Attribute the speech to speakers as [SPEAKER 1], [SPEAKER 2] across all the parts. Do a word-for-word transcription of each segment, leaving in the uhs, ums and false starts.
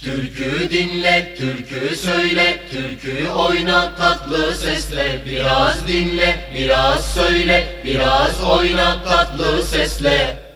[SPEAKER 1] Türkü dinle, türkü söyle, türkü oyna tatlı sesle. Biraz dinle, biraz söyle, biraz oyna tatlı sesle.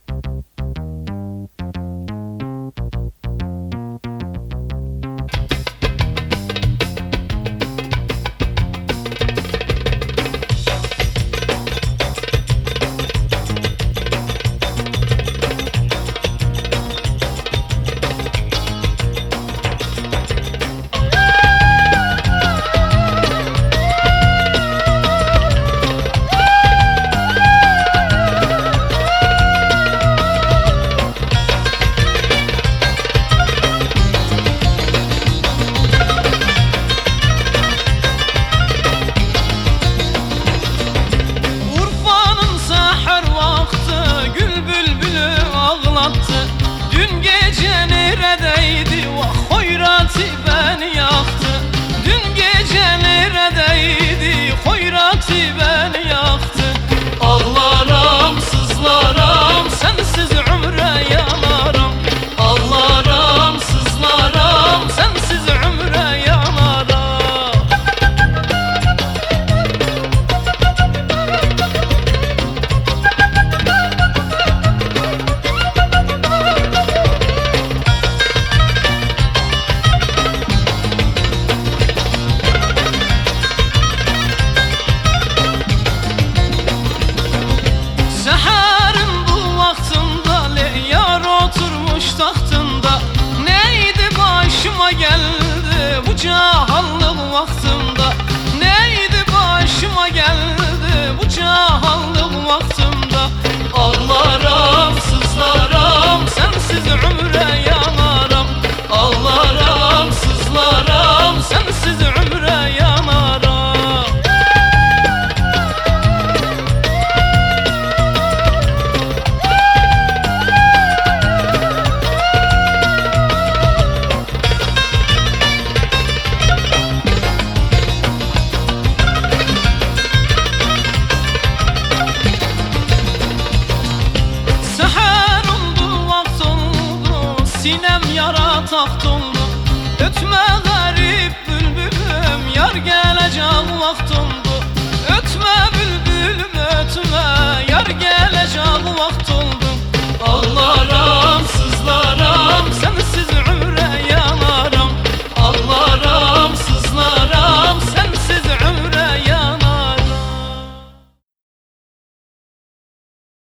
[SPEAKER 2] Dün gece neredeydi, vah hoyrati beni yaktı. Dün gece neredeydi, hoyrati beni yaktı. Ağlarım, sızlarım, sensiz ömre yanarım. Ağlarım, sızlarım, sensiz ömre yanarım. Seherin bu vaktında leyyar oturmuş tahtında. Neydi başıma geldi bu cahallık vaktımda? Neydi başıma geldi bu cahallık vaktımda? Ağlarım, sızlarım, sensiz ömre ya